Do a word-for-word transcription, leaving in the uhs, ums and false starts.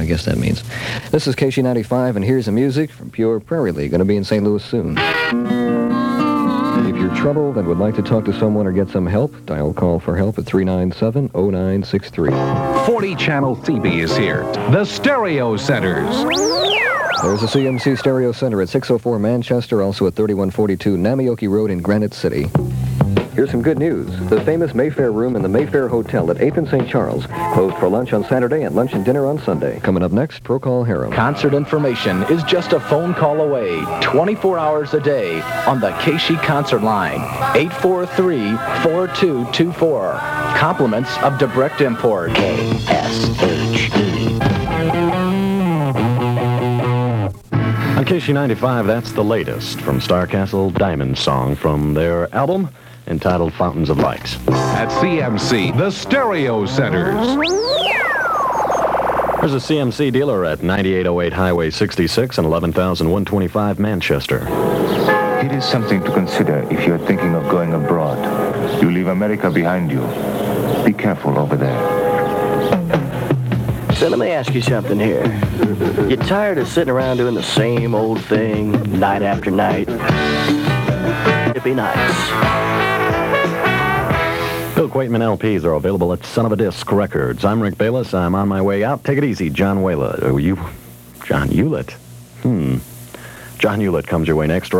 guess that means. This is K C ninety-five, and here's the music from Pure Prairie League. Going to be in Saint Louis soon. If you're troubled and would like to talk to someone or get some help, dial call for help at three nine seven, oh nine six three. forty channel C B is here. The Stereo Centers. There's a C M C Stereo Center at six oh four Manchester, also at thirty-one forty-two Namioki Road in Granite City. Here's some good news. The famous Mayfair Room in the Mayfair Hotel at eighth and Saint Charles closed for lunch on Saturday and lunch and dinner on Sunday. Coming up next, Procol Harum. Concert information is just a phone call away, twenty-four hours a day on the K S H E Concert Line, eight four three, four two two four. Compliments of Debrecht Import. K S H E. On K S H E ninety-five, that's the latest from Starcastle Diamond Song from their album entitled Fountains of Light. At C M C, the Stereo Centers. There's a C M C dealer at ninety-eight oh eight Highway sixty-six and eleven thousand one twenty-five Manchester. It is something to consider if you're thinking of going abroad. You leave America behind you. Be careful over there. So let me ask you something here. You tired of sitting around doing the same old thing night after night? It'd be nice. Bill Quaitman L Ps are available at Son of a Disc Records. I'm Rick Bayless. I'm on my way out. Take it easy, John Wayla. Oh, you, John Hewlett. Hmm. John Hewlett comes your way next.